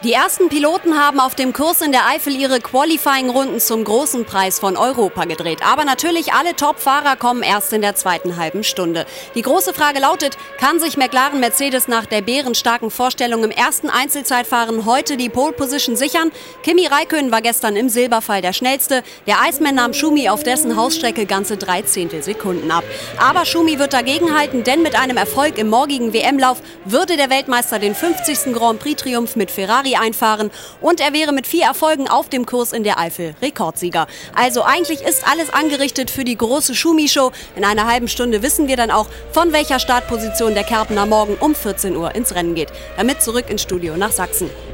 Die ersten Piloten haben auf dem Kurs in der Eifel ihre Qualifying-Runden zum großen Preis von Europa gedreht. Aber natürlich, alle Top-Fahrer kommen erst in der zweiten halben Stunde. Die große Frage lautet, kann sich McLaren-Mercedes nach der bärenstarken Vorstellung im ersten Einzelzeitfahren heute die Pole-Position sichern? Kimi Räikkönen war gestern im Silberfall der Schnellste. Der Iceman nahm Schumi auf dessen Hausstrecke ganze 3 Zehntelsekunden ab. Aber Schumi wird dagegenhalten, denn mit einem Erfolg im morgigen WM-Lauf würde der Weltmeister den 50. Grand Prix-Triumph mit Ferrari einfahren und er wäre mit 4 Erfolgen auf dem Kurs in der Eifel Rekordsieger. Also eigentlich ist alles angerichtet für die große Schumi-Show. In einer halben Stunde wissen wir dann auch, von welcher Startposition der Kerpener morgen um 14 Uhr ins Rennen geht. Damit zurück ins Studio nach Sachsen.